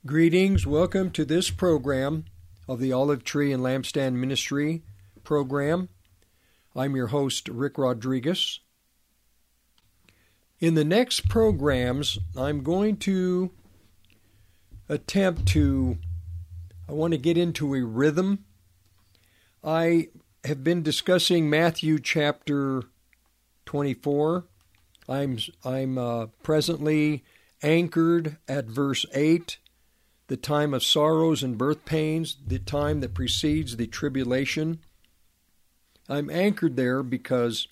Greetings. Welcome to this program of the Olive Tree and Lampstand Ministry program. I'm your host, Rick Rodriguez. In the next programs, I'm going to I want to get into a rhythm. I have been discussing Matthew chapter 24. I'm presently anchored at verse 8. The time of sorrows and birth pains, the time that precedes the tribulation. I'm anchored there because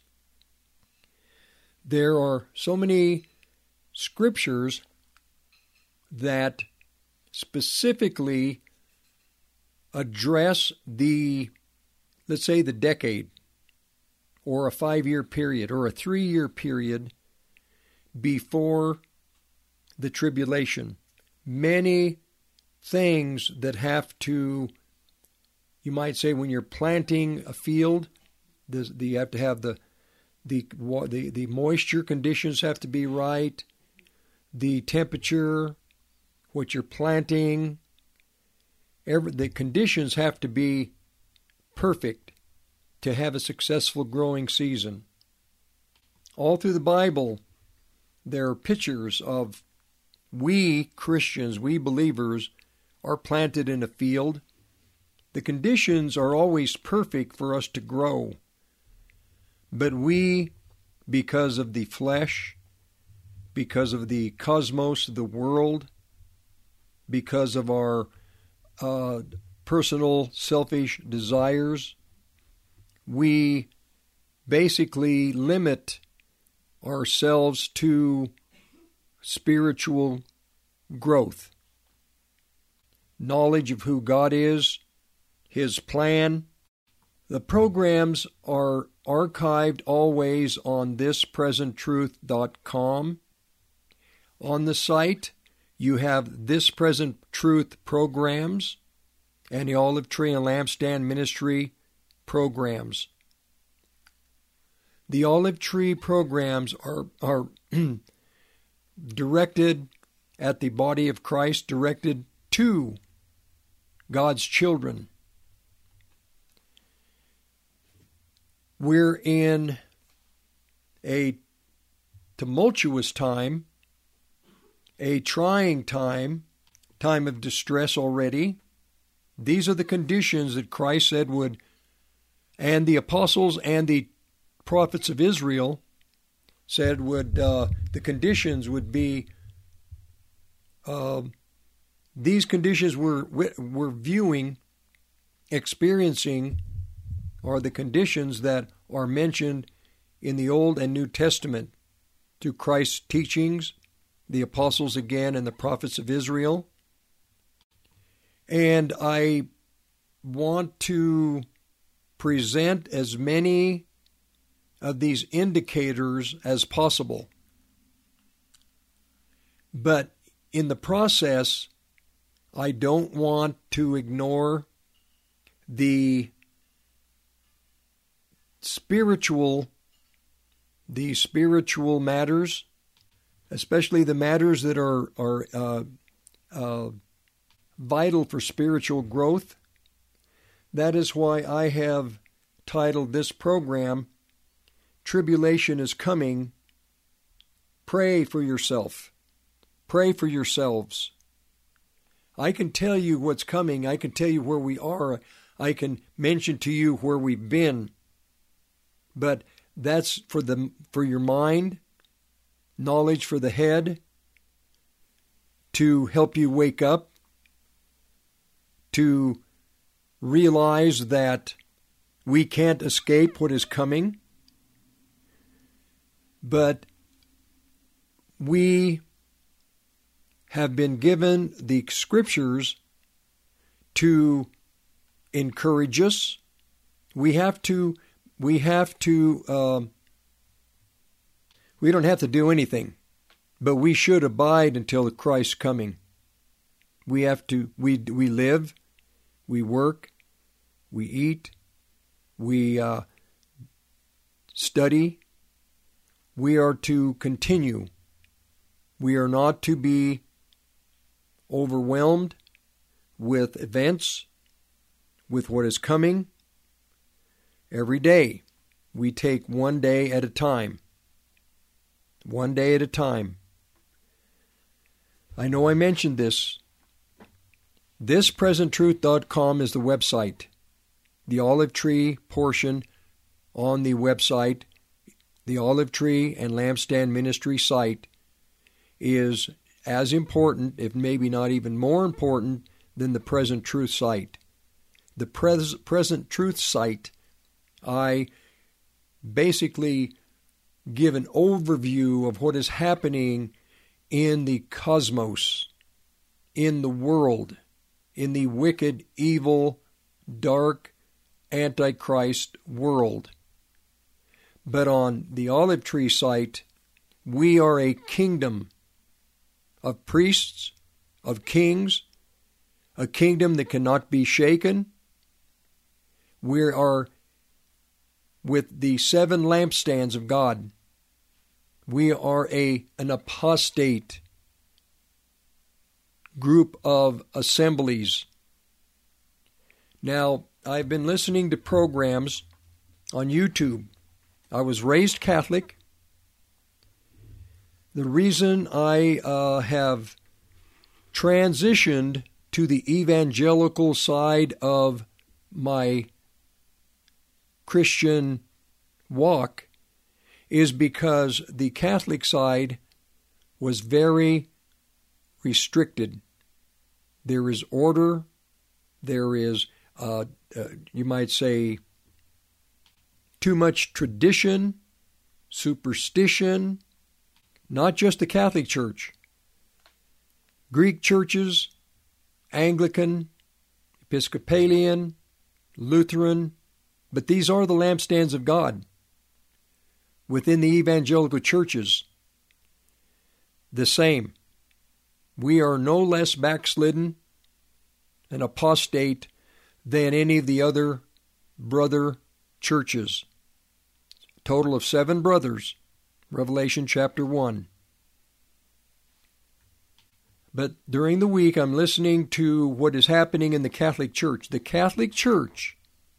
there are so many scriptures that specifically address let's say the decade, or a 5-year period, or a 3-year period before the tribulation. Many things that have to, you might say, when you're planting a field, you have to have the moisture conditions have to be right, the temperature, what you're planting, the conditions have to be perfect to have a successful growing season. All through the Bible, there are pictures of we Christians, we believers, are planted in a field. The conditions are always perfect for us to grow. But we, because of the flesh, because of the cosmos, the world, because of our personal selfish desires, we basically limit ourselves to spiritual growth. Knowledge of who God is, His plan. The programs are archived always on thispresenttruth.com. On the site, you have This Present Truth programs and the Olive Tree and Lampstand Ministry programs. The Olive Tree programs are directed at the body of Christ, directed to God's children. We're in a tumultuous time, a trying time of distress already. These are the conditions that Christ said would, and the apostles and the prophets of Israel said would, the conditions would be, these conditions we're viewing, experiencing, are the conditions that are mentioned in the Old and New Testament through Christ's teachings, the apostles again, and the prophets of Israel. And I want to present as many of these indicators as possible. But in the process, I don't want to ignore the spiritual matters, especially the matters that are vital for spiritual growth. That is why I have titled this program, Tribulation is Coming. Pray for yourself. Pray for yourselves. I can tell you what's coming. I can tell you where we are. I can mention to you where we've been. But that's for your mind, knowledge for the head, to help you wake up, to realize that we can't escape what is coming. But we have been given the scriptures to encourage us. We don't have to do anything, but we should abide until Christ's coming. We live, we work, we eat, we study. We are to continue. We are not to be overwhelmed with events, with what is coming. Every day, we take one day at a time. One day at a time. I know I mentioned this. ThisPresentTruth.com is the website. The Olive Tree portion on the website, the Olive Tree and Lampstand Ministry site, is as important, if maybe not even more important, than the Present Truth site. The Present Truth site, I basically give an overview of what is happening in the cosmos, in the world, in the wicked, evil, dark, Antichrist world. But on the Olive Tree site, we are a kingdom of priests, of kings, a kingdom that cannot be shaken. We are with the 7 lampstands of God. We are an apostate group of assemblies. Now, I've been listening to programs on YouTube. I was raised Catholic. The reason I have transitioned to the evangelical side of my Christian walk is because the Catholic side was very restricted. There is order. There is, you might say, too much tradition, superstition. Not just the Catholic Church. Greek churches, Anglican, Episcopalian, Lutheran, but these are the lampstands of God. Within the evangelical churches, the same. We are no less backslidden and apostate than any of the other brother churches. A total of 7 brothers, Revelation chapter 1. But during the week, I'm listening to what is happening in the Catholic Church. The Catholic Church,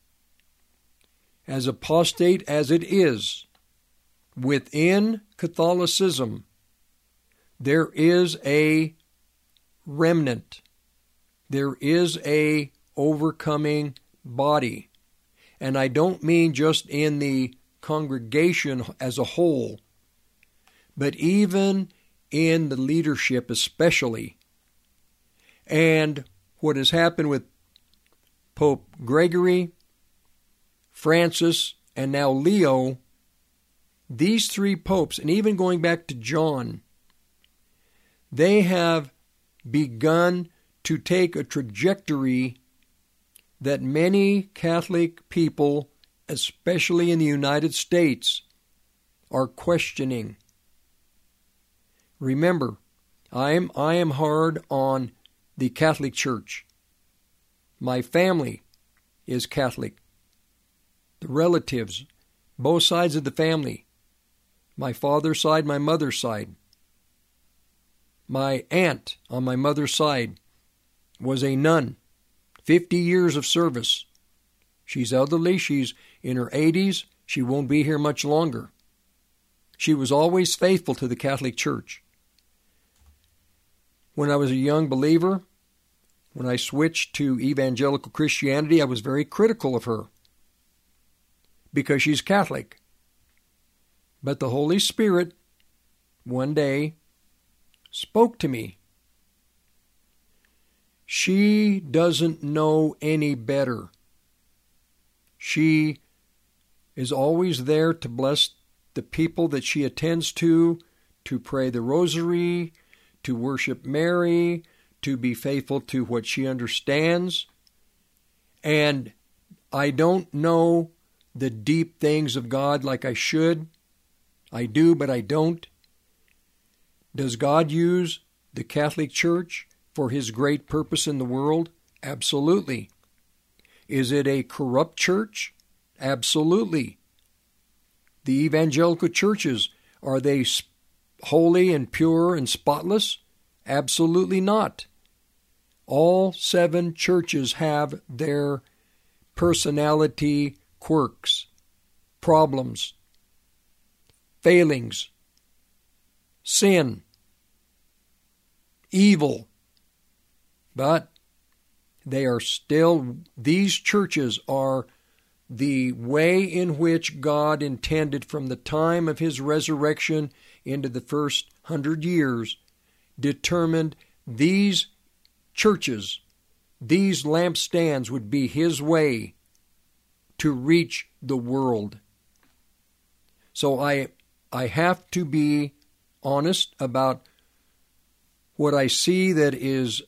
as apostate as it is, within Catholicism, there is a remnant. There is a overcoming body. And I don't mean just in the congregation as a whole, but even in the leadership especially. And what has happened with Pope Gregory, Francis, and now Leo, these 3 popes, and even going back to John, they have begun to take a trajectory that many Catholic people, especially in the United States, are questioning. Remember, I am hard on the Catholic Church. My family is Catholic. The relatives, both sides of the family, my father's side, my mother's side. My aunt on my mother's side was a nun, 50 years of service. She's elderly, she's in her 80s, she won't be here much longer. She was always faithful to the Catholic Church. When I was a young believer, when I switched to evangelical Christianity, I was very critical of her because she's Catholic. But the Holy Spirit, one day, spoke to me. She doesn't know any better. She is always there to bless the people that she attends to pray the rosary, to worship Mary, to be faithful to what she understands. And I don't know the deep things of God like I should. I do, but I don't. Does God use the Catholic Church for His great purpose in the world? Absolutely. Is it a corrupt church? Absolutely. The evangelical churches, are they holy and pure and spotless? Absolutely not. All 7 churches have their personality quirks, problems, failings, sin, evil. But they are still, these churches are the way in which God intended from the time of His resurrection into the first 100 years, determined these churches, these lampstands would be His way to reach the world. So I have to be honest about what I see that is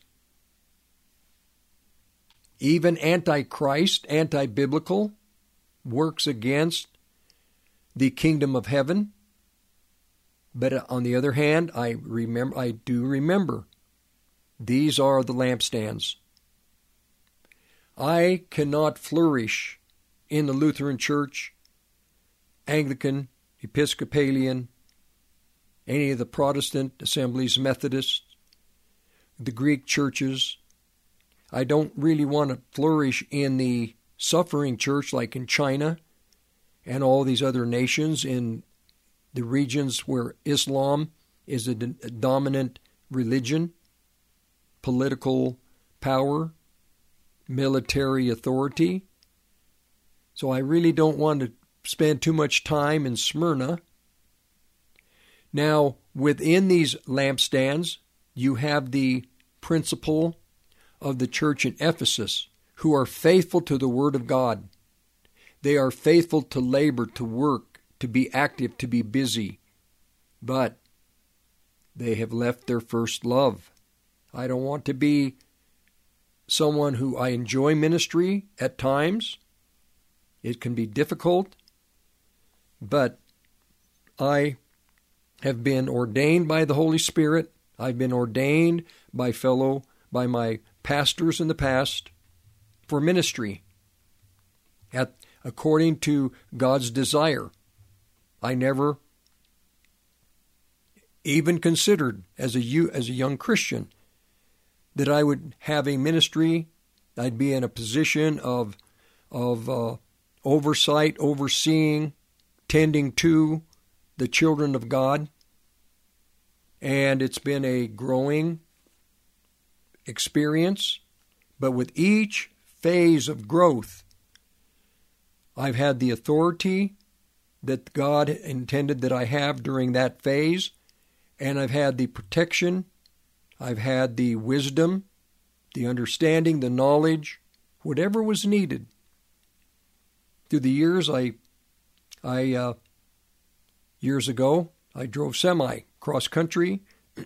even anti-Christ, anti-biblical, works against the kingdom of heaven. But on the other hand, I do remember these are the lampstands. I cannot flourish in the Lutheran Church, Anglican, Episcopalian, any of the Protestant assemblies, Methodists, the Greek churches. I don't really want to flourish in the suffering church like in China and all these other nations in the regions where Islam is a dominant religion, political power, military authority. So I really don't want to spend too much time in Smyrna. Now, within these lampstands, you have the principle of the church in Ephesus, who are faithful to the Word of God. They are faithful to labor, to work, to be active, to be busy. But they have left their first love. I don't want to be someone who I enjoy ministry at times. It can be difficult, but I have been ordained by the Holy Spirit. I've been ordained by my pastors in the past for ministry according to God's desire. I never even considered as a young Christian that I would have a ministry. I'd be in a position of oversight, overseeing, tending to the children of God. And it's been a growing experience. But with each phase of growth, I've had the authority that God intended that I have during that phase, and I've had the protection, I've had the wisdom, the understanding, the knowledge, whatever was needed. Through the years, years ago, I drove semi cross country,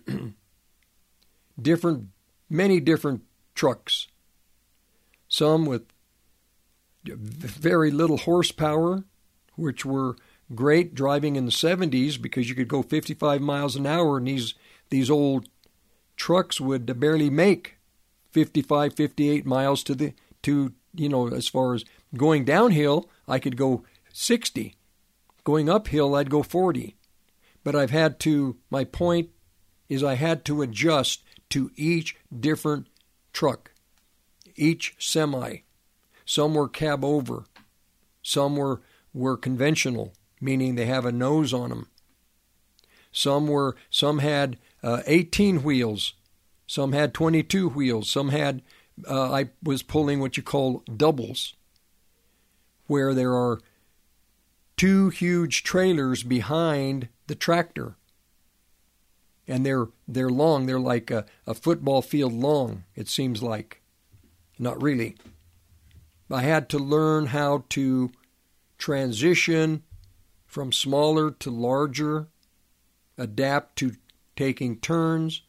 many different trucks, some with very little horsepower, which were great driving in the 70s because you could go 55 miles an hour, and these old trucks would barely make 55, 58 miles as far as going downhill, I could go 60. Going uphill, I'd go 40. But my point is I had to adjust to each different truck, each semi. Some were cab over. Some were conventional, meaning they have a nose on them. Some had 18 wheels. Some had 22 wheels. Some had, I was pulling what you call doubles, where there are 2 huge trailers behind the tractor. And they're long. They're like a football field long, it seems like. Not really. I had to learn how to transition from smaller to larger, adapt to taking turns.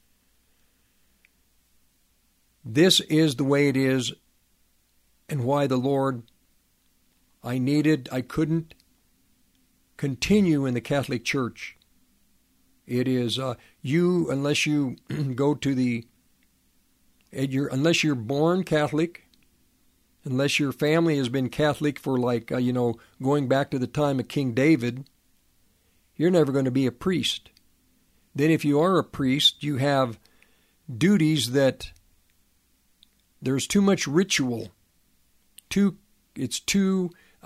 This is the way it is, and why the Lord, I couldn't continue in the Catholic Church. It is unless you go to unless you're born Catholic, unless your family has been Catholic for going back to the time of King David, you're never going to be a priest. Then if you are a priest, you have duties that There's too much ritual. It's too,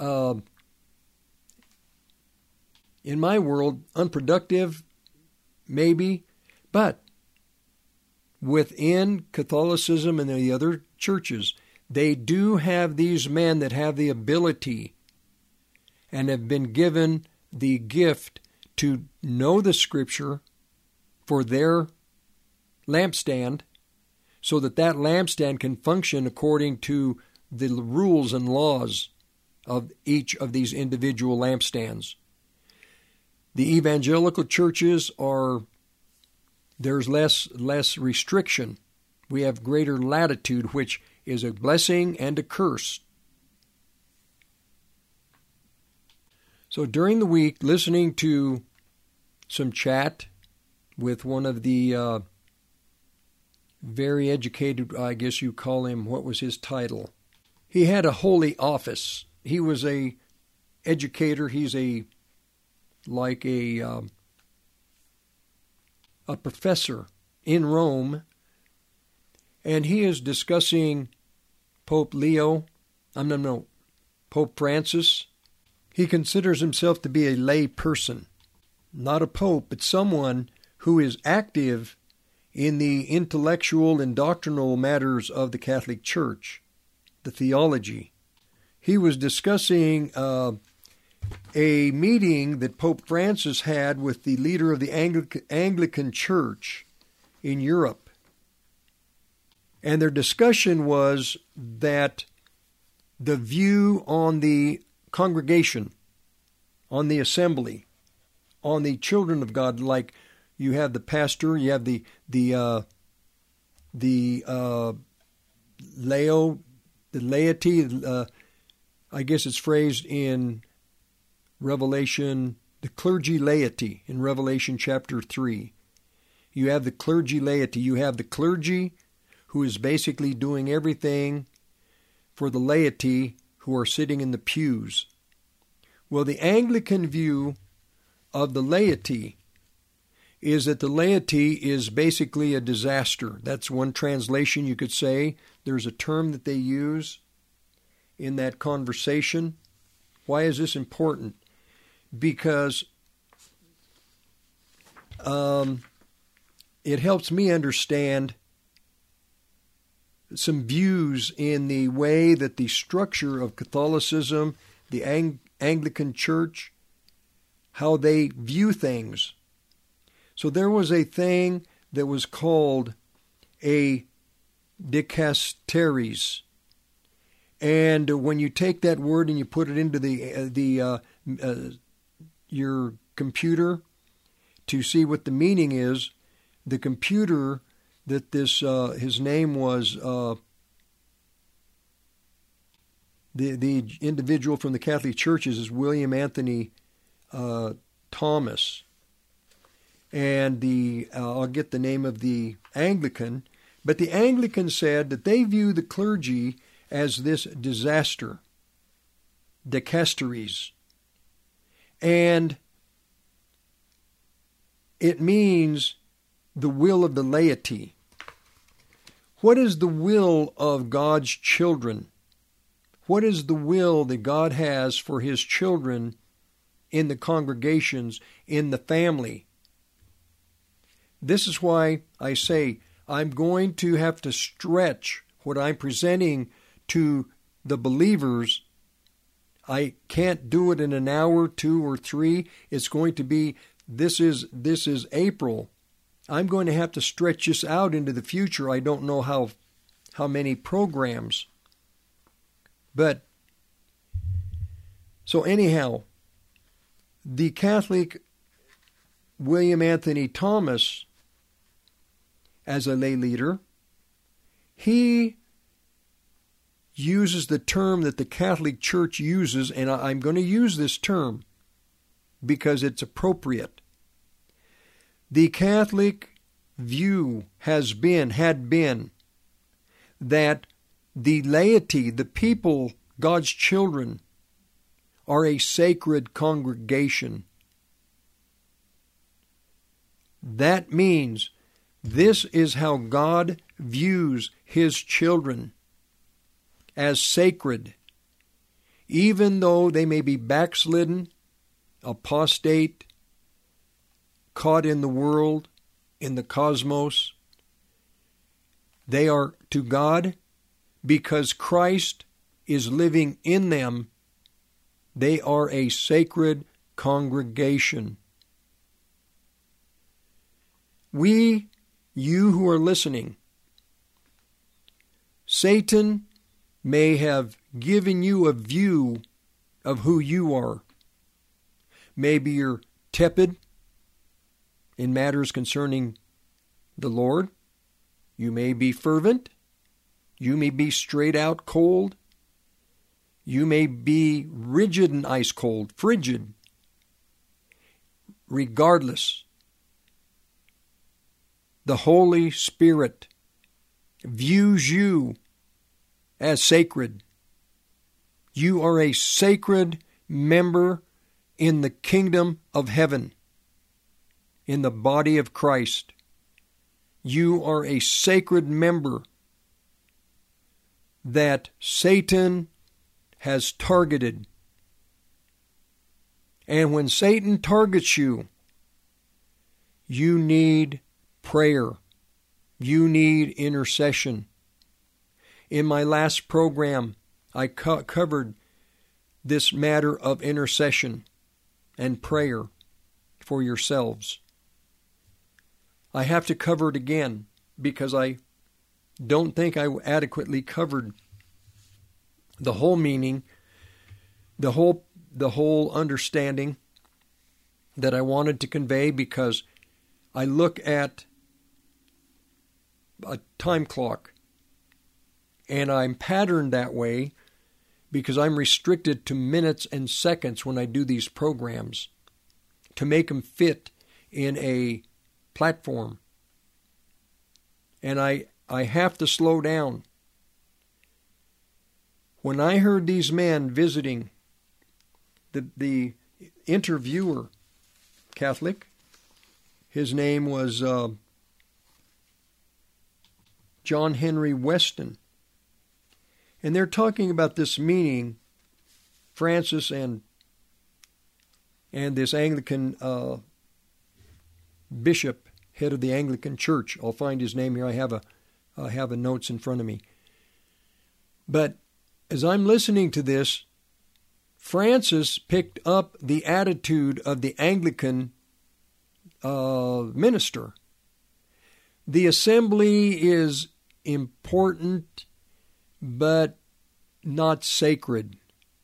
in my world, unproductive, maybe, but within Catholicism and the other churches, they do have these men that have the ability and have been given the gift to know the Scripture for their lampstand, so that that lampstand can function according to the rules and laws of each of these individual lampstands. The evangelical churches there's less restriction. We have greater latitude, which is a blessing and a curse. So during the week, listening to some chat with one of the very educated, I guess you call him, what was his title? He had a holy office. He was a educator. He's a professor in Rome, and he is discussing Pope Francis. He considers himself to be a lay person, not a pope, but someone who is active in the intellectual and doctrinal matters of the Catholic Church, the theology. He was discussing a meeting that Pope Francis had with the leader of the Anglican Church in Europe. And their discussion was that the view on the congregation, on the assembly, on the children of God, like you have the pastor, you have the laity, I guess it's phrased in Revelation, the clergy laity in Revelation chapter 3. You have the clergy laity. You have the clergy who is basically doing everything for the laity who are sitting in the pews. Well, the Anglican view of the laity is that the laity is basically a disaster. That's one translation you could say. There's a term that they use in that conversation. Why is this important? Because it helps me understand some views in the way that the structure of Catholicism, the Anglican Church, how they view things. So there was a thing that was called a dicasteries. And when you take that word and you put it into your computer to see what the meaning is, the computer that his name was the individual from the Catholic Churches is William Anthony Thomas, and I'll get the name of the Anglican, but the Anglican said that they view the clergy as this disaster, dicasteries, and it means the will of the laity. What is the will of God's children? What is the will that God has for His children in the congregations, in the family? This is why I say I'm going to have to stretch what I'm presenting to the believers. I can't do it in an hour, 2 or 3. It's going to be, this is April. I'm going to have to stretch this out into the future. I don't know how many programs. But, so anyhow, the Catholic William Anthony Thomas, as a lay leader, he uses the term that the Catholic Church uses, and I'm going to use this term because it's appropriate. The Catholic view had been that the laity, the people, God's children, are a sacred congregation. That means this is how God views His children. as sacred, even though they may be backslidden, apostate, caught in the world, in the cosmos. They are to God because Christ is living in them. They are a sacred congregation. You who are listening, Satan may have given you a view of who you are. Maybe you're tepid in matters concerning the Lord. You may be fervent. You may be straight out cold. You may be rigid and ice cold, frigid. Regardless, the Holy Spirit views you as sacred. You are a sacred member in the kingdom of heaven, in the body of Christ. You are a sacred member that Satan has targeted. And when Satan targets you, you need prayer. You need intercession. In my last program, I covered this matter of intercession and prayer for yourselves. I have to cover it again because I don't think I adequately covered the whole meaning, the whole understanding that I wanted to convey, because I look at a time clock and I'm patterned that way because I'm restricted to minutes and seconds when I do these programs to make them fit in a platform. And I have to slow down. When I heard these men visiting, the interviewer, Catholic, his name was John Henry Weston, and they're talking about this meeting, Francis and this Anglican bishop, head of the Anglican Church. I'll find his name here. I have a notes in front of me. But as I'm listening to this, Francis picked up the attitude of the Anglican minister. The assembly is important, but not sacred.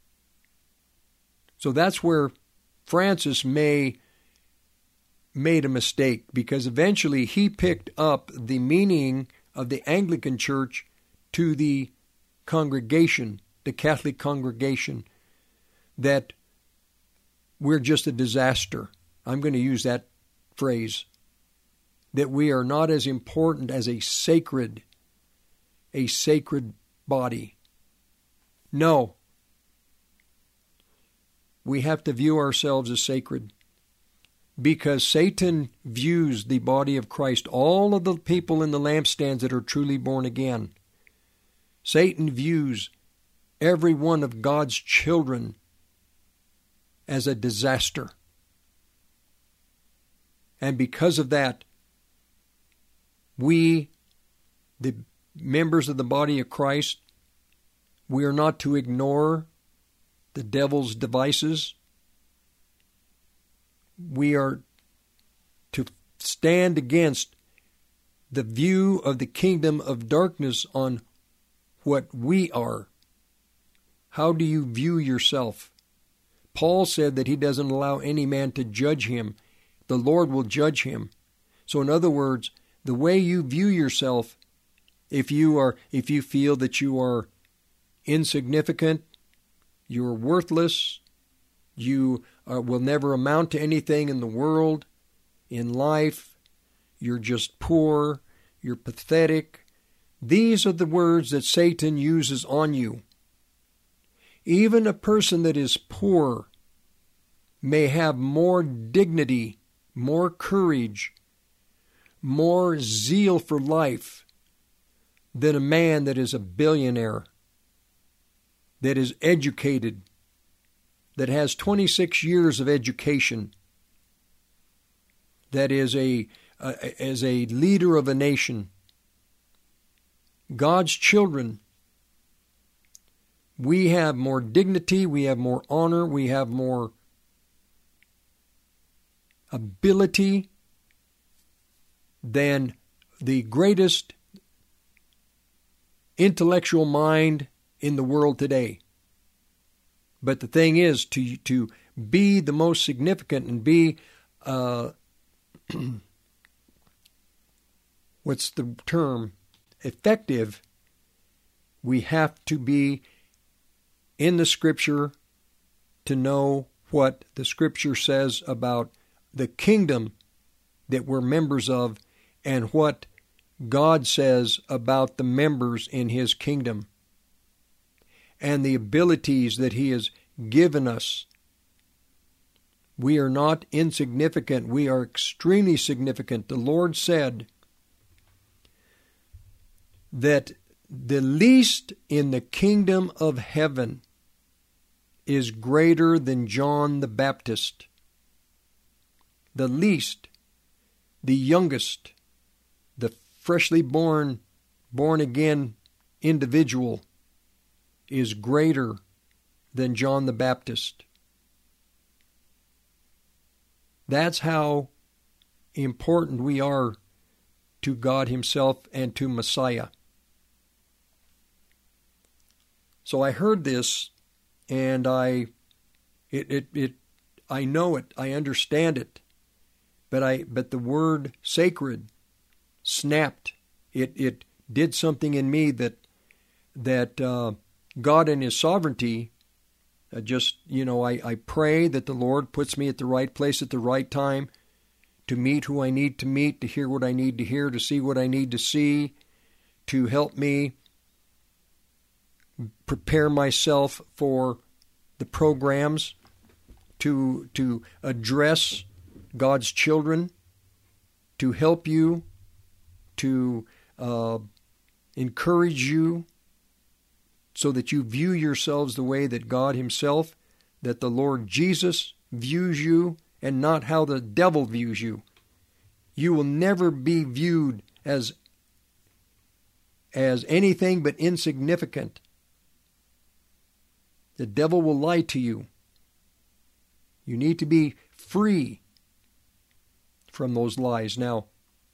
So that's where Francis made a mistake, because eventually he picked up the meaning of the Anglican Church to the congregation, the Catholic congregation, that we're just a disaster. I'm going to use that phrase, that we are not as important as a sacred body. No. We have to view ourselves as sacred, because Satan views the body of Christ, all of the people in the lampstands that are truly born again. Satan views every one of God's children as a disaster. And because of that, we, the members of the body of Christ, we are not to ignore the devil's devices. We are to stand against the view of the kingdom of darkness on what we are. How do you view yourself? Paul said that he doesn't allow any man to judge him. The Lord will judge him. So in other words, the way you view yourself, if you feel that you are insignificant, you're worthless, you will never amount to anything in the world, in life, you're just poor, you're pathetic, these are the words that Satan uses on you. Even a person that is poor may have more dignity, more courage, more zeal for life than a man that is a billionaire that is educated, that has 26 years of education, that is as a leader of a nation. God's children, we have more dignity, we have more honor, we have more ability than the greatest intellectual mind in the world today. But the thing is, to be the most significant and be, what's the term, effective, we have to be in the Scripture to know what the Scripture says about the kingdom that we're members of and what God says about the members in His kingdom and the abilities that He has given us. We are not insignificant. We are extremely significant. The Lord said that the least in the kingdom of heaven is greater than John the Baptist. The least, the youngest, the freshly born again individual is greater than John the Baptist. That's how important we are to God Himself and to Messiah. So I heard this, and I know it, I understand it, but the word sacred snapped. It did something in me that God in His sovereignty, I pray that the Lord puts me at the right place at the right time to meet who I need to meet, to hear what I need to hear, to see what I need to see, to help me prepare myself for the programs, to address God's children, to help you, to encourage you, so that you view yourselves the way that God Himself, that the Lord Jesus views you, and not how the devil views you. You will never be viewed as anything but insignificant. The devil will lie to you. You need to be free from those lies. Now,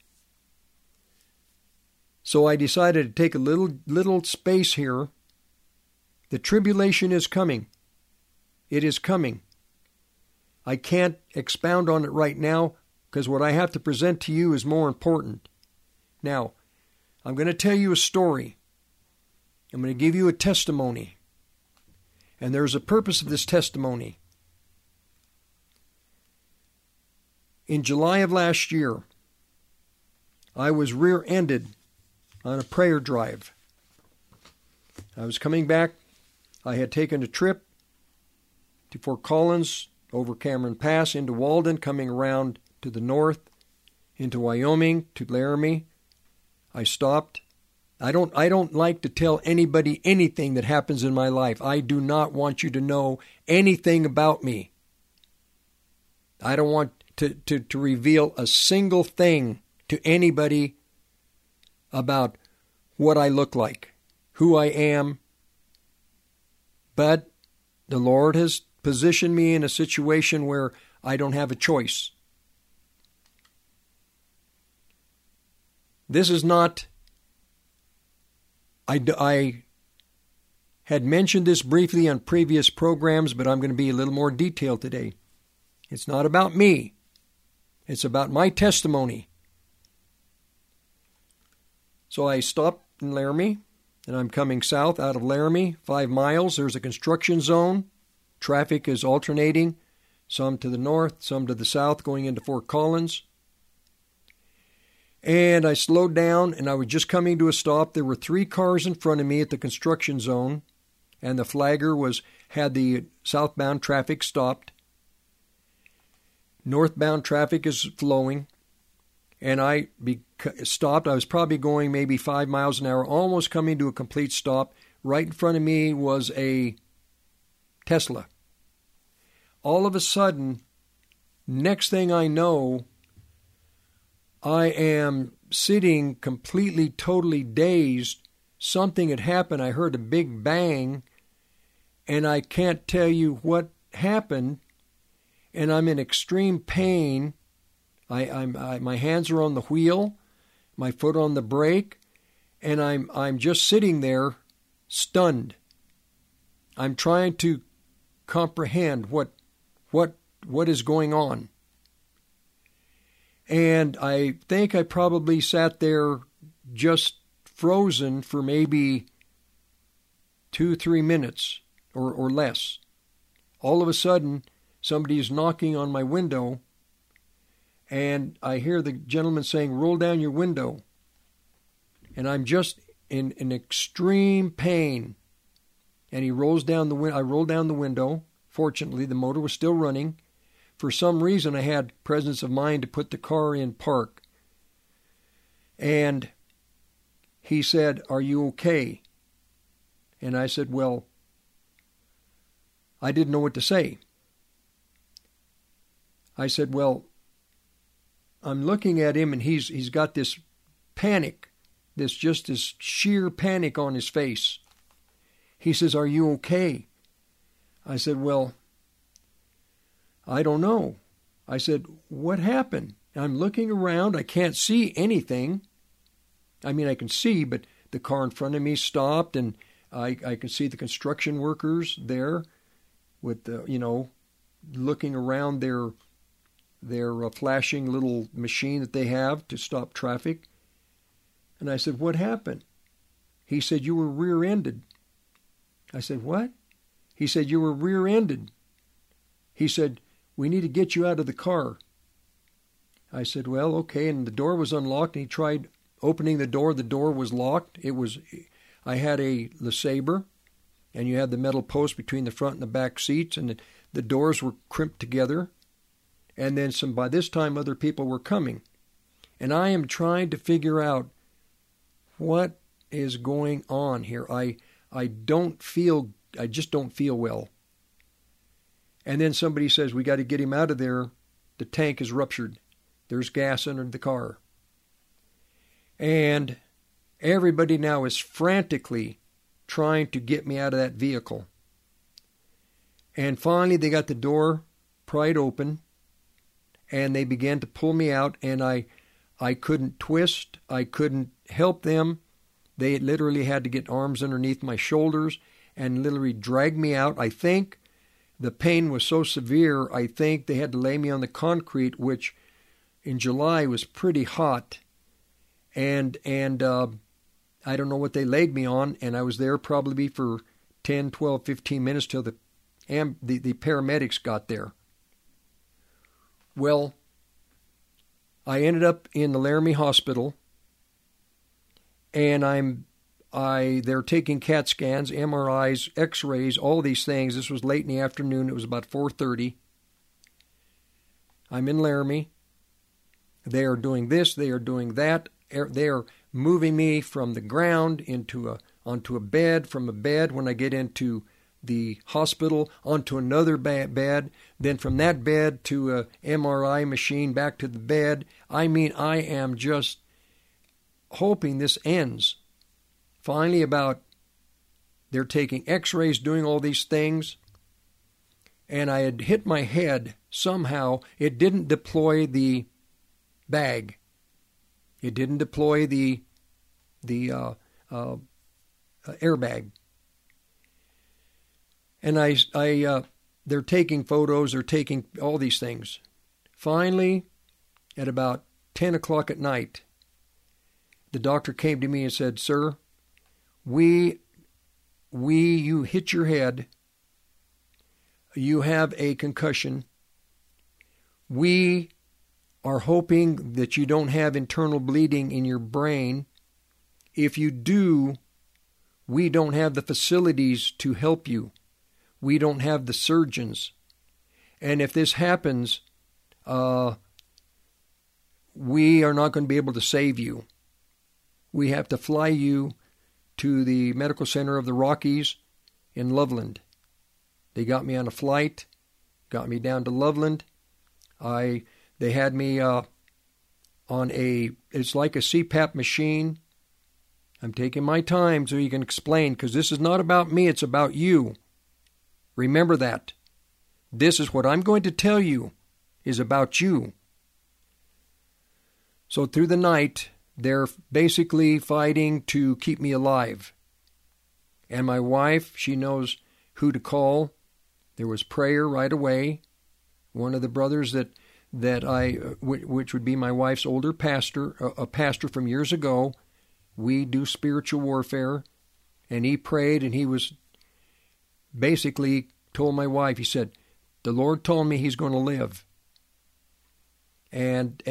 so I decided to take a little space here. The tribulation is coming. It is coming. I can't expound on it right now because what I have to present to you is more important. Now, I'm going to tell you a story. I'm going to give you a testimony. And there's a purpose of this testimony. In July of last year, I was rear-ended on a prayer drive. I was coming back. I had taken a trip to Fort Collins, over Cameron Pass, into Walden, coming around to the north, into Wyoming, to Laramie. I stopped. I don't like to tell anybody anything that happens in my life. I do not want you to know anything about me. I don't want to reveal a single thing to anybody about what I look like, who I am. But the Lord has positioned me in a situation where I don't have a choice. This is not... I had mentioned this briefly on previous programs, but I'm going to be a little more detailed today. It's not about me. It's about my testimony. So I stopped in Laramie, and I'm coming south out of Laramie, 5 miles. There's a construction zone. Traffic is alternating, some to the north, some to the south, going into Fort Collins. And I slowed down, and I was just coming to a stop. There were 3 cars in front of me at the construction zone, and the flagger had the southbound traffic stopped. Northbound traffic is flowing, and I stopped. I was probably going maybe 5 miles an hour, almost coming to a complete stop, Right in front of me was a Tesla. All of a sudden, next thing I know, I am sitting completely, totally dazed. Something had happened. I heard a big bang, and I can't tell you what happened, and I'm in extreme pain. My hands are on the wheel, my foot on the brake, and I'm just sitting there, stunned. I'm trying to comprehend what is going on. And I think I probably sat there just frozen for maybe 2-3 minutes or less. All of a sudden, somebody is knocking on my window, and I hear the gentleman saying, "Roll down your window." And I'm just in extreme pain. And he rolls down the window. I roll down the window. Fortunately, the motor was still running. For some reason, I had presence of mind to put the car in park. And he said, "Are you okay?" And I said, well, I didn't know what to say. I said, well, I'm looking at him, and he's got this panic, this sheer panic on his face. He says, "Are you okay?" I said, well, I don't know. I said, "What happened?" I'm looking around. I can't see anything. I mean, I can see, but the car in front of me stopped, and I can see the construction workers there with looking around their flashing little machine that they have to stop traffic. And I said, "What happened?" He said, "You were rear-ended." I said, "What?" He said, "You were rear-ended." He said, "We need to get you out of the car." I said, well, okay. And the door was unlocked, and he tried opening the door. The door was locked. I had a LeSabre, and you had the metal post between the front and the back seats, and the doors were crimped together. And then by this time, other people were coming. And I am trying to figure out what is going on here. I just don't feel well. And then somebody says, "We got to get him out of there. The tank is ruptured. There's gas under the car." And everybody now is frantically trying to get me out of that vehicle. And finally, they got the door pried open, and they began to pull me out, and I couldn't twist. I couldn't help them. They literally had to get arms underneath my shoulders and literally drag me out. I think the pain was so severe, I think they had to lay me on the concrete, which in July was pretty hot. And I don't know what they laid me on, and I was there probably for 10, 12, 15 minutes till the paramedics got there. Well, I ended up in the Laramie Hospital, and they're taking CAT scans, MRIs, X-rays, all these things. This was late in the afternoon. It was about 4:30. I'm in Laramie. They are doing this. They are doing that. They are moving me from the ground onto a bed, from a bed when I get into the hospital, onto another bed, then from that bed to a MRI machine, back to the bed. I mean, I am just hoping this ends. Finally, they're taking X-rays, doing all these things, and I had hit my head somehow. It didn't deploy the bag. It didn't deploy the airbag. And they're taking photos, they're taking all these things. Finally, at about 10 o'clock at night, the doctor came to me and said, "Sir, you hit your head. You have a concussion. We are hoping that you don't have internal bleeding in your brain. If you do, we don't have the facilities to help you. We don't have the surgeons. And if this happens, we are not going to be able to save you. We have to fly you to the medical center of the Rockies in Loveland. They got me on a flight, got me down to Loveland. They had me on it's like a CPAP machine. I'm taking my time so you can explain, because this is not about me, it's about you. Remember that. This is what I'm going to tell you is about you. So through the night, they're basically fighting to keep me alive. And my wife, she knows who to call. There was prayer right away. One of the brothers which would be my wife's older pastor, a pastor from years ago, we do spiritual warfare, and he prayed, and he was basically told my wife, he said, the Lord told me he's going to live. And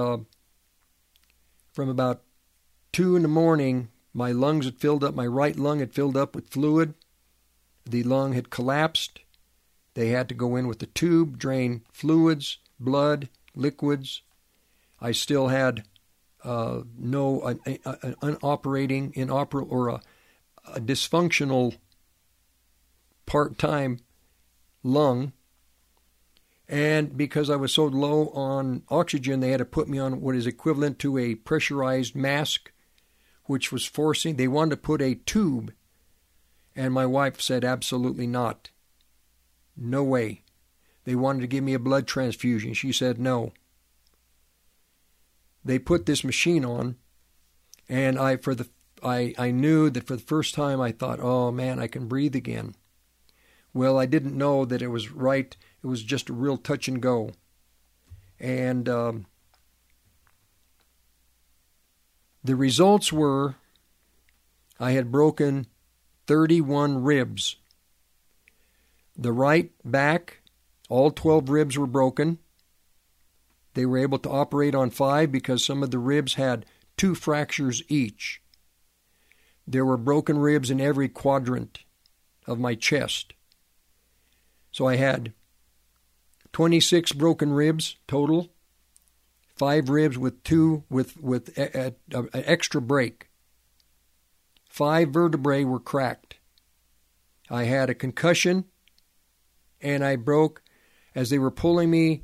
from about 2 a.m, my lungs had filled up, my right lung had filled up with fluid. The lung had collapsed. They had to go in with the tube, drain fluids, blood, liquids. I still had a dysfunctional part-time lung. And because I was so low on oxygen, they had to put me on what is equivalent to a pressurized mask, which was forcing. They wanted to put a tube, and my wife said absolutely not. No way. They wanted to give me a blood transfusion. She said no. They put this machine on, and I knew that for the first time I thought, oh man, I can breathe again. Well, I didn't know that it was right. It was just a real touch and go. And the results were I had broken 31 ribs. The right back, all 12 ribs were broken. They were able to operate on 5 because some of the ribs had 2 fractures each. There were broken ribs in every quadrant of my chest. So I had 26 broken ribs total, 5 ribs with an extra break. 5 vertebrae were cracked. I had a concussion, and I broke as they were pulling me.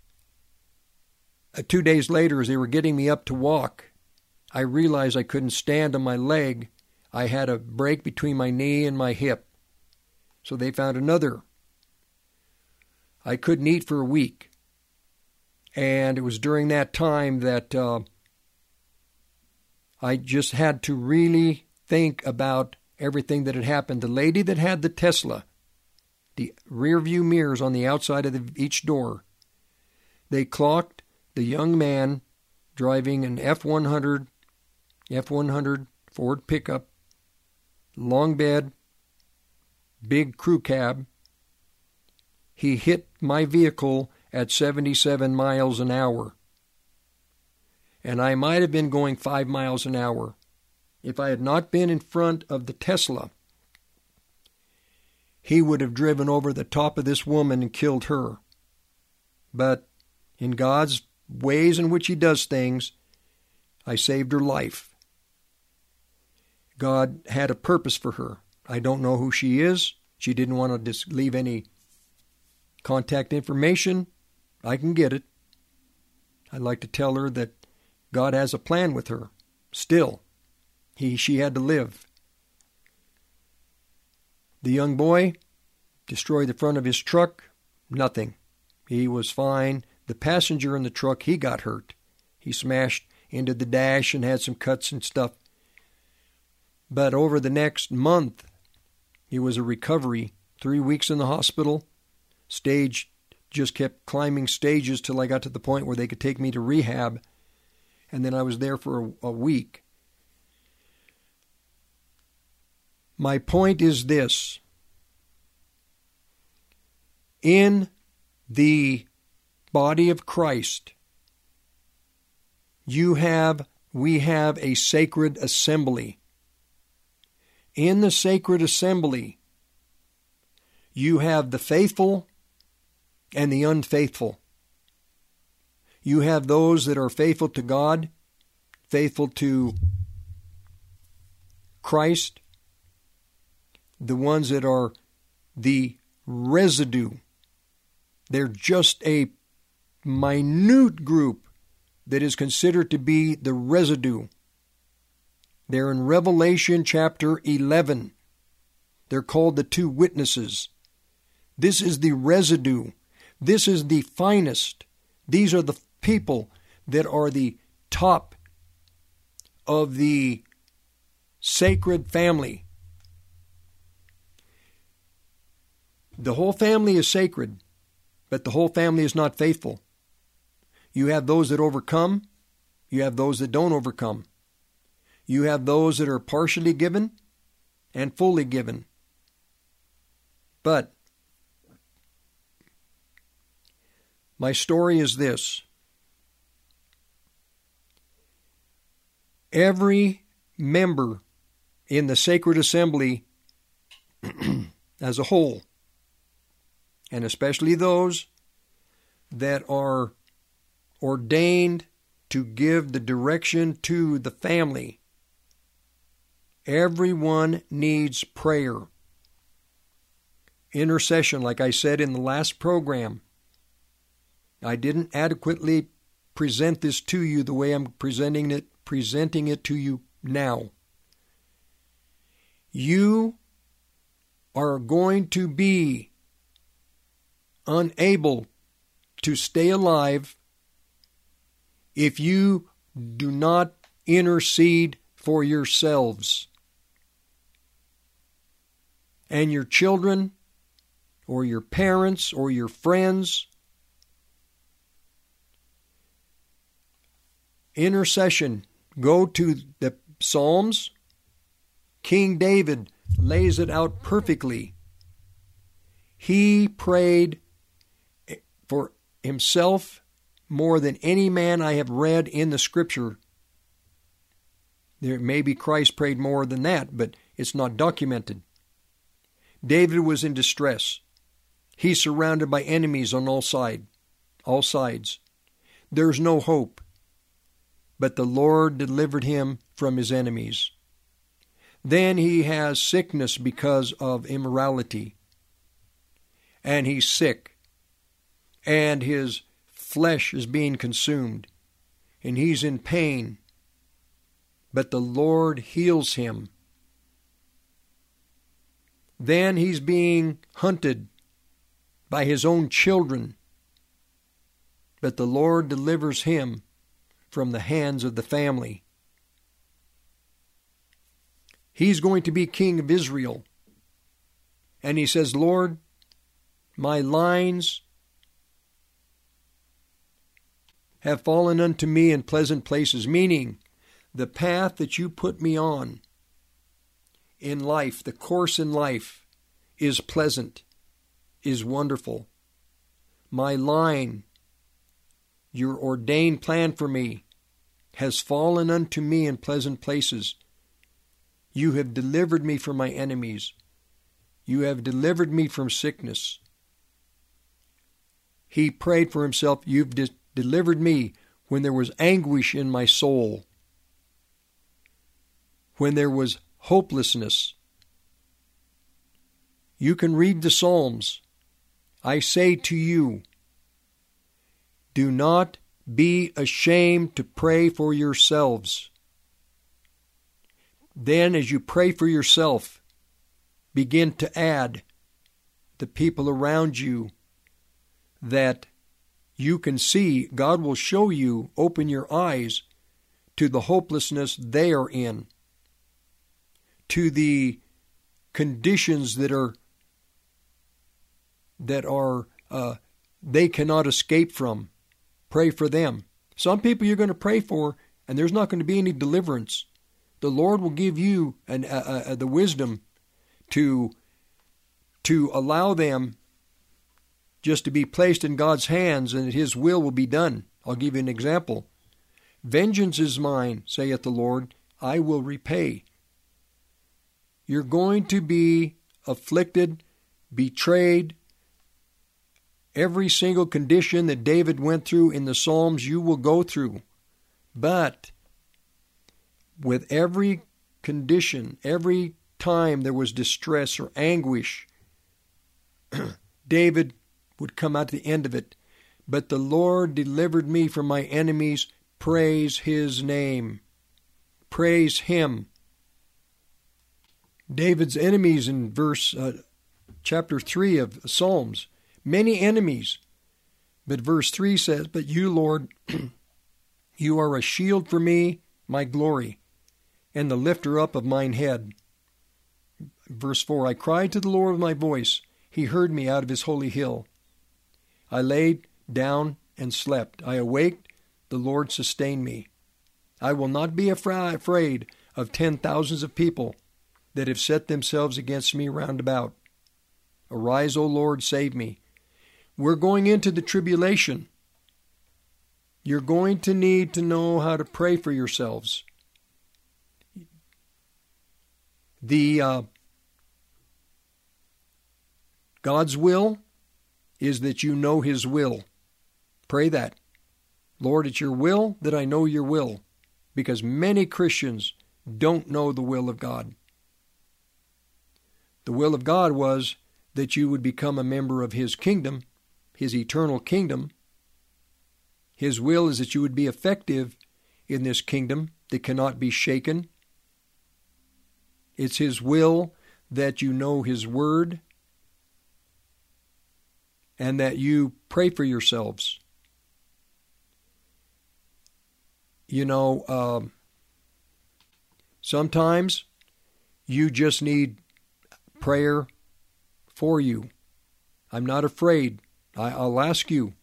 2 days later, as they were getting me up to walk, I realized I couldn't stand on my leg. I had a break between my knee and my hip. So they found another. I couldn't eat for a week. And it was during that time that I just had to really think about everything that had happened. The lady that had the Tesla, the rear view mirrors on the outside of each door, they clocked the young man driving an F-100 Ford pickup, long bed, big crew cab. He hit my vehicle at 77 miles an hour. And I might have been going 5 miles an hour. If I had not been in front of the Tesla, he would have driven over the top of this woman and killed her. But in God's ways in which he does things, I saved her life. God had a purpose for her. I don't know who she is. She didn't want to just leave any contact information. I can get it. I'd like to tell her that God has a plan with her. Still, she had to live. The young boy destroyed the front of his truck. Nothing. He was fine. The passenger in the truck, he got hurt. He smashed into the dash and had some cuts and stuff. But over the next month, it was a recovery. 3 weeks in the hospital. Stage just kept climbing stages till I got to the point where they could take me to rehab. And then I was there for a week. My point is this. In the body of Christ, we have a sacred assembly. In the sacred assembly, you have the faithful and the unfaithful. You have those that are faithful to God, faithful to Christ, the ones that are the residue. They're just a minute group that is considered to be the residue. They're in Revelation chapter 11. They're called the two witnesses. This is the residue. This is the finest. These are the people that are the top of the sacred family. The whole family is sacred, but the whole family is not faithful. You have those that overcome. You have those that don't overcome. You have those that are partially given and fully given. But my story is this. Every member in the sacred assembly as a whole, and especially those that are ordained to give the direction to the family, everyone needs prayer. Intercession, like I said in the last program. I didn't adequately present this to you the way I'm presenting it to you now. You are going to be unable to stay alive if you do not intercede for yourselves and your children or your parents or your friends. Intercession. Go to the Psalms. King David lays it out perfectly. He prayed for himself more than any man I have read in the Scripture. There maybe Christ prayed more than that, but it's not documented. David was in distress. He's surrounded by enemies on all sides. There's no hope. But the Lord delivered him from his enemies. Then he has sickness because of immorality. And he's sick. And his flesh is being consumed. And he's in pain. But the Lord heals him. Then he's being hunted by his own children. But the Lord delivers him from the hands of the family. He's going to be king of Israel. And he says, Lord, my lines have fallen unto me in pleasant places, meaning the path that you put me on in life, the course in life, is pleasant, is wonderful. My line, your ordained plan for me, has fallen unto me in pleasant places. You have delivered me from my enemies. You have delivered me from sickness. He prayed for himself. You've delivered me when there was anguish in my soul, when there was hopelessness. You can read the Psalms. I say to you, do not be ashamed to pray for yourselves. Then as you pray for yourself, begin to add the people around you that you can see. God will show you, open your eyes to the hopelessness they are in, to the conditions that they cannot escape from. Pray for them. Some people you're going to pray for, and there's not going to be any deliverance. The Lord will give you the wisdom to allow them just to be placed in God's hands, and that His will be done. I'll give you an example. Vengeance is mine, saith the Lord, I will repay. You're going to be afflicted, betrayed. Every single condition that David went through in the Psalms, you will go through. But with every condition, every time there was distress or anguish, David would come out to the end of it. But the Lord delivered me from my enemies. Praise His name. Praise Him. David's enemies in chapter 3 of Psalms, many enemies. But verse 3 says, but you, Lord, you are a shield for me, my glory, and the lifter up of mine head. Verse 4, I cried to the Lord with my voice. He heard me out of His holy hill. I laid down and slept. I awaked. The Lord sustained me. I will not be afraid of 10,000s of people that have set themselves against me round about. Arise, O Lord, save me. We're going into the tribulation. You're going to need to know how to pray for yourselves. God's will is that you know His will. Pray that. Lord, it's your will that I know your will, because many Christians don't know the will of God. The will of God was that you would become a member of His kingdom, His eternal kingdom. His will is that you would be effective in this kingdom that cannot be shaken. It's His will that you know His word and that you pray for yourselves. You know, sometimes you just need prayer for you. I'm not afraid. I'll ask you.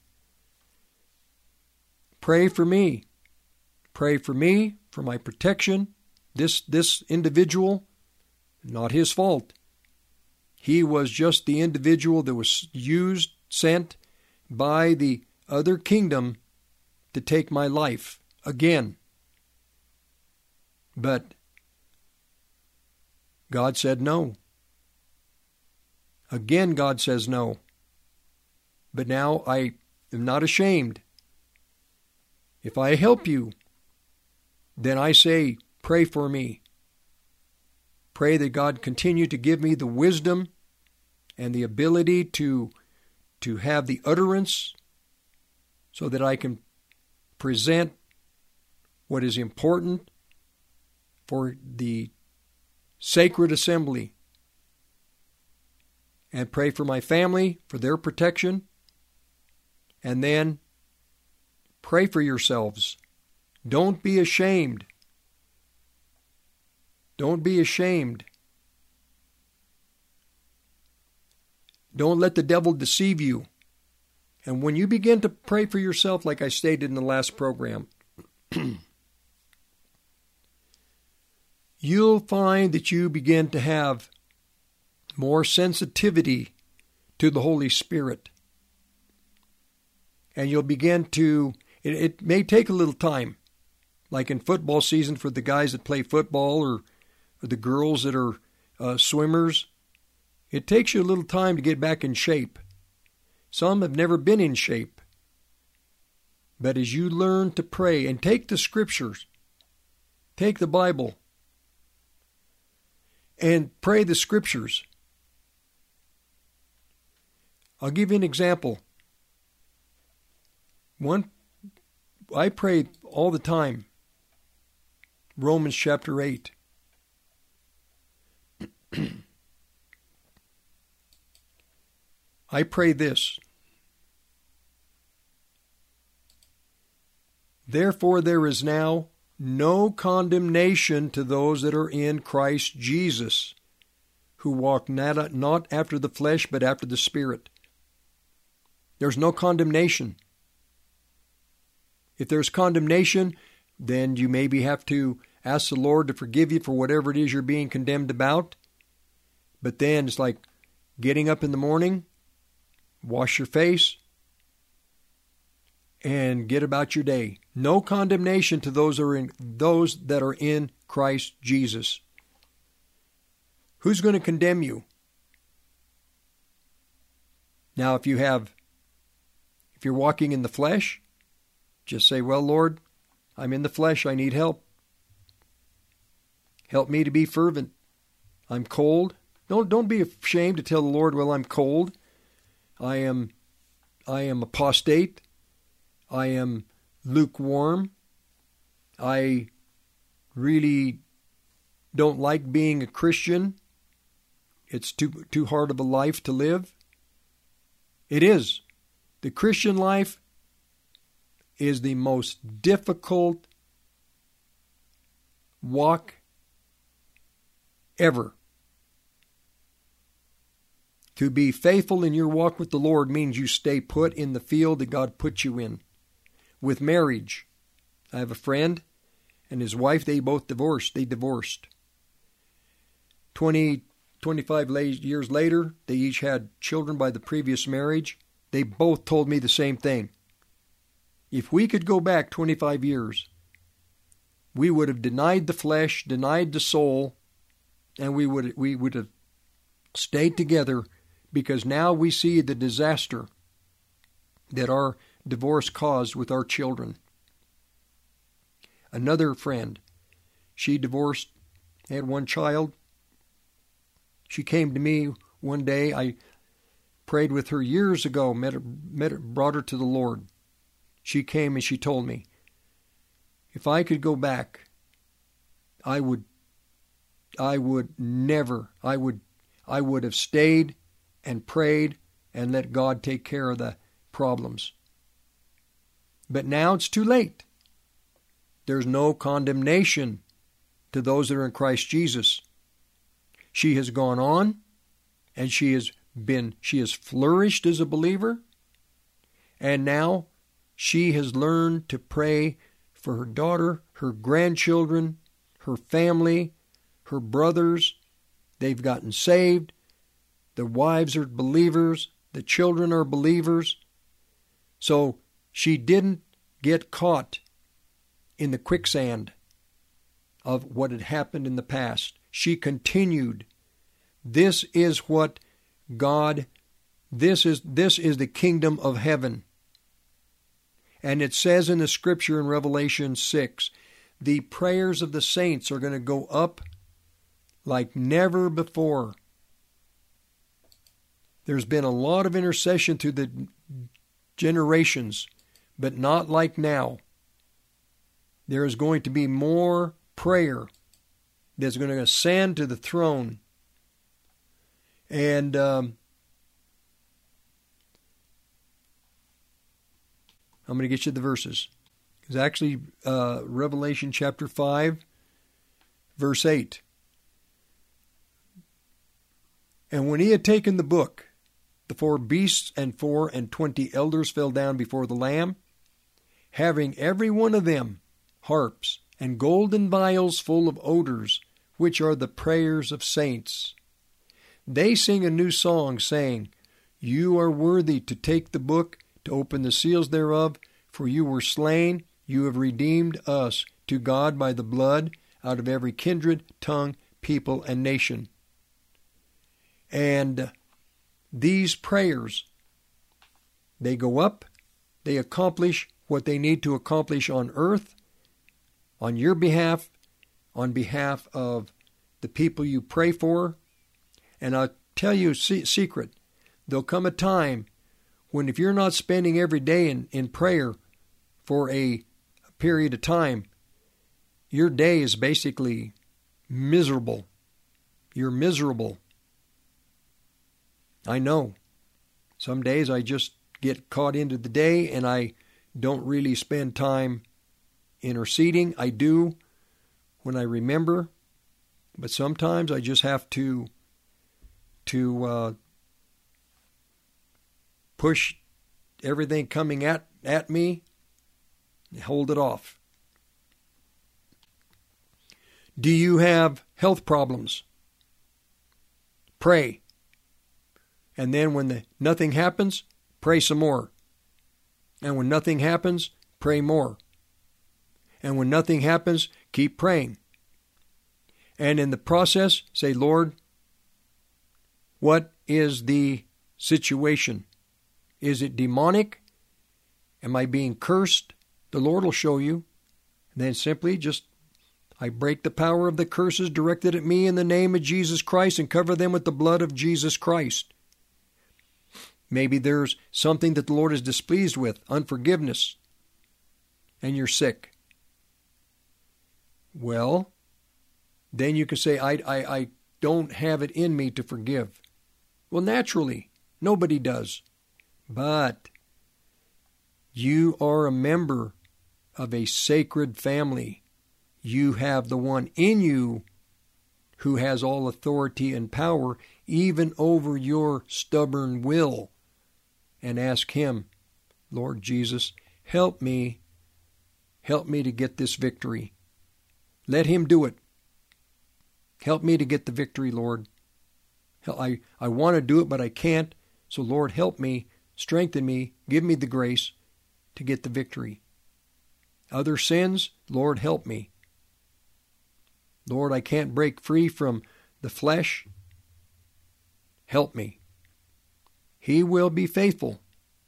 Pray for me. Pray for me, for my protection. This individual, not his fault. He was just the individual that was sent by the other kingdom to take my life again. But God said no. Again, God says no. But now I am not ashamed. If I help you, then I say, pray for me. Pray that God continue to give me the wisdom and the ability to have the utterance so that I can present what is important for the sacred assembly, and pray for my family, for their protection, and then pray for yourselves. Don't be ashamed. Don't be ashamed. Don't let the devil deceive you. And when you begin to pray for yourself, like I stated in the last program, you'll find that you begin to have more sensitivity to the Holy Spirit. And you'll begin to, it may take a little time, like in football season for the guys that play football or the girls that are swimmers. It takes you a little time to get back in shape. Some have never been in shape. But as you learn to pray and take the scriptures, take the Bible, and pray the scriptures. I'll give you an example. I pray all the time. Romans chapter 8. I pray this. Therefore there is now no condemnation to those that are in Christ Jesus, who walk not after the flesh, but after the Spirit. There's no condemnation. If there's condemnation, then you maybe have to ask the Lord to forgive you for whatever it is you're being condemned about. But then it's like getting up in the morning, wash your face, and get about your day. No condemnation to those that are in Christ Jesus. Who's going to condemn you? Now, if you're walking in the flesh, just say, well, Lord, I'm in the flesh. I need help. Help me to be fervent. I'm cold. Don't be ashamed to tell the Lord, well, I'm cold. I am apostate. I am lukewarm. I really don't like being a Christian. It's too hard of a life to live. It is. The Christian life is the most difficult walk ever. To be faithful in your walk with the Lord means you stay put in the field that God put you in. With marriage, I have a friend and his wife, they both divorced. They divorced. 25 years later, they each had children by the previous marriage. They both told me the same thing. If we could go back 25 years, we would have denied the flesh, denied the soul, and we would have stayed together, because now we see the disaster that our divorce caused with our children. Another friend, she divorced, had one child. She came to me one day. I prayed with her years ago, brought her to the Lord. She came and she told me, if I could go back, I would have stayed and prayed and let God take care of the problems. But now it's too late. There's no condemnation to those that are in Christ Jesus. She has gone on, and she has flourished as a believer, and now she has learned to pray for her daughter, her grandchildren, her family, her brothers. They've gotten saved. The wives are believers. The children are believers. So she didn't get caught in the quicksand of what had happened in the past. She continued. This is what God, this is the kingdom of heaven. And it says in the scripture in Revelation 6, the prayers of the saints are going to go up like never before. There's been a lot of intercession through the generations, but not like now. There is going to be more prayer that's going to ascend to the throne. And I'm going to get you the verses. It's actually Revelation chapter 5, verse 8. And when he had taken the book, the 4 beasts and 24 elders fell down before the Lamb, having every one of them harps and golden vials full of odors, which are the prayers of saints. They sing a new song, saying, You are worthy to take the book, to open the seals thereof, for you were slain, you have redeemed us to God by the blood, out of every kindred, tongue, people, and nation. And these prayers, they go up, they accomplish what they need to accomplish on earth, on your behalf, on behalf of the people you pray for. And I'll tell you a secret. There'll come a time when if you're not spending every day in prayer for a period of time, your day is basically miserable. You're miserable. I know. Some days I just get caught into the day and I don't really spend time interceding. I do when I remember, but sometimes I just have to push everything coming at me and hold it off. Do you have health problems? Pray. And then when nothing happens, pray some more. And when nothing happens, pray more. And when nothing happens, keep praying. And in the process, say, Lord, what is the situation? Is it demonic? Am I being cursed? The Lord will show you. And then simply just I break the power of the curses directed at me in the name of Jesus Christ and cover them with the blood of Jesus Christ. Maybe there's something that the Lord is displeased with, unforgiveness, and you're sick. Well, then you can say, I don't have it in me to forgive. Well, naturally, nobody does. But you are a member of a sacred family. You have the one in you who has all authority and power, even over your stubborn will. And ask Him, Lord Jesus, help me to get this victory. Let Him do it. Help me to get the victory, Lord. I want to do it, but I can't. So, Lord, help me, strengthen me, give me the grace to get the victory. Other sins, Lord, help me. Lord, I can't break free from the flesh. Help me. He will be faithful.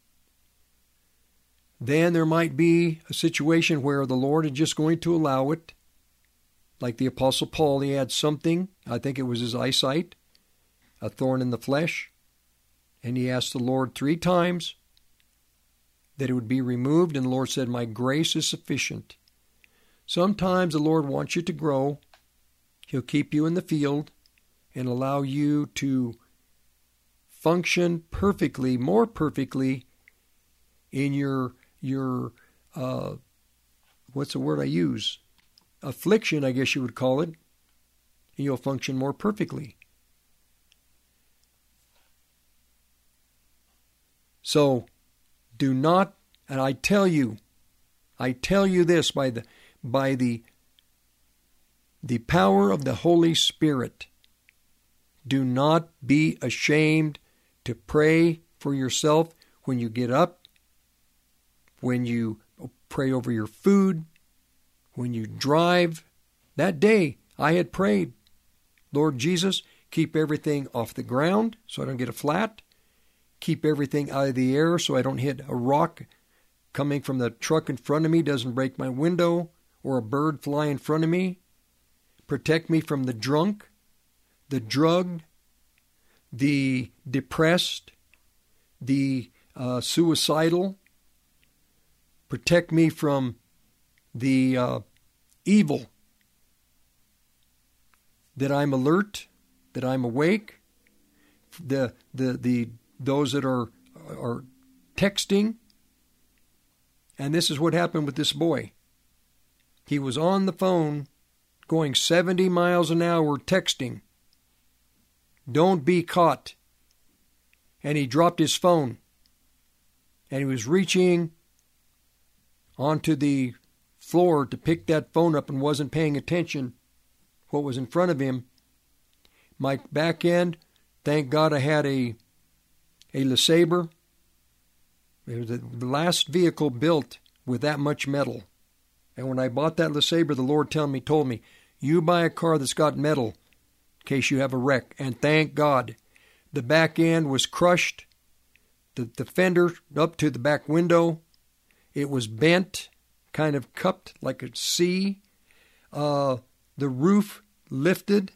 Then there might be a situation where the Lord is just going to allow it. Like the Apostle Paul, he had something, I think it was his eyesight, a thorn in the flesh, and he asked the Lord 3 times that it would be removed, and the Lord said, my grace is sufficient. Sometimes the Lord wants you to grow. He'll keep you in the field and allow you to function perfectly, more perfectly, in your what's the word I use? Affliction, I guess you would call it. And you'll function more perfectly. So, do not, and I tell you this by the power of the Holy Spirit, do not be ashamed to pray for yourself when you get up, when you pray over your food, when you drive. That day I had prayed, Lord Jesus, keep everything off the ground so I don't get a flat. Keep everything out of the air so I don't hit a rock coming from the truck in front of me, doesn't break my window, or a bird fly in front of me. Protect me from the drunk, the drugged, the depressed, the suicidal. Protect me from the evil. That I'm alert, that I'm awake. Those that are texting. And this is what happened with this boy. He was on the phone going 70 miles an hour texting. Don't be caught. And he dropped his phone. And he was reaching onto the floor to pick that phone up and wasn't paying attention what was in front of him. My back end, thank God I had a LeSabre. It was the last vehicle built with that much metal. And when I bought that LeSabre, the Lord told me, you buy a car that's got metal in case you have a wreck. And thank God, the back end was crushed. The fender up to the back window, it was bent, kind of cupped like a C. The roof lifted.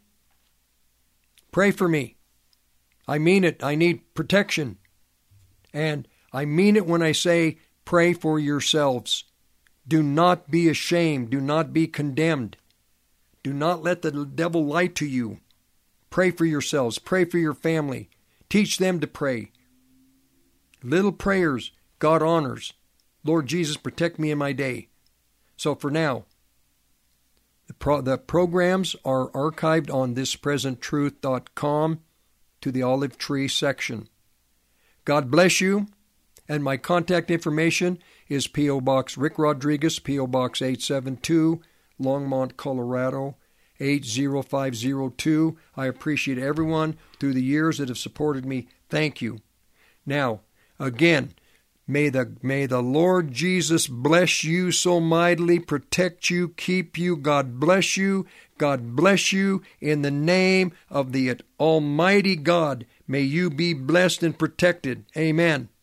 Pray for me. I mean it. I need protection. And I mean it when I say pray for yourselves. Do not be ashamed. Do not be condemned. Do not let the devil lie to you. Pray for yourselves. Pray for your family. Teach them to pray. Little prayers God honors. Lord Jesus, protect me in my day. So for now, the programs are archived on thispresenttruth.com to the Olive Tree section. God bless you, and my contact information is P.O. Box Rick Rodriguez, P.O. Box 872, Longmont, Colorado, 80502. I appreciate everyone through the years that have supported me. Thank you. Now, again, may the Lord Jesus bless you so mightily, protect you, keep you. God bless you. God bless you. In the name of the Almighty God, may you be blessed and protected. Amen.